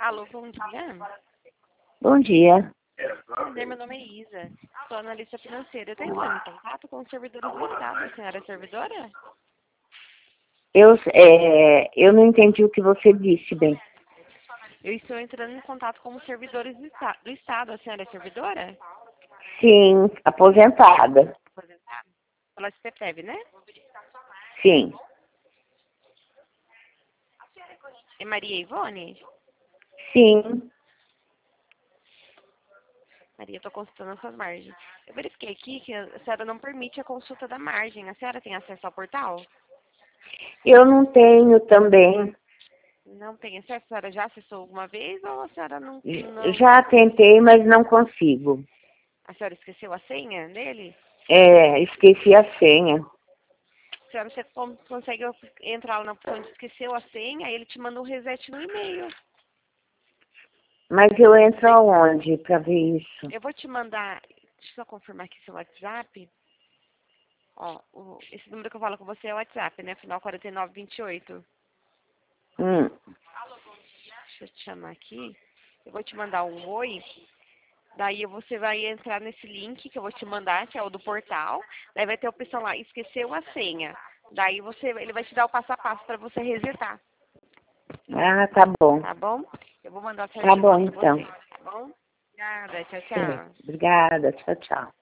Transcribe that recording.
Alô, bom dia. Bom dia. Prazer, meu nome é Isa. Sou analista financeira. Eu tenho entrando em contato com os servidores do Estado. A senhora é servidora? Eu não entendi o que você disse, bem. Eu estou entrando em contato com os servidores do Estado. A senhora é servidora? Sim, aposentada. Aposentada? Pela CPTEB, né? Sim, É Maria Ivone? sim. Maria, estou consultando as suas margens. Eu verifiquei aqui que a senhora não permite a consulta da margem. A senhora tem acesso ao portal? Eu não tenho também. Não tem acesso? A senhora já acessou alguma vez ou a senhora não... Já tentei, mas não consigo. A senhora esqueceu a senha dele? Esqueci a senha. Senhora, você consegue entrar lá na opção de esqueceu a senha, aí ele te manda um reset no e-mail. Mas eu entro aonde para ver isso? Eu vou te mandar, deixa eu só confirmar aqui seu WhatsApp. Ó, esse número que eu falo com você é o WhatsApp, né? Final 4928. Hum. Deixa eu te chamar aqui. Eu vou te mandar um oi. Daí você vai entrar nesse link que eu vou te mandar, que é o do portal. Daí vai ter a opção lá, esqueceu a senha. Daí ele vai te dar o passo a passo para você resetar. Ah, tá bom. Tá bom? Eu vou mandar Tá certinho bom, lá pra então. você. Tá bom? Obrigada. Tchau, É, tchau. obrigada. Tchau, tchau.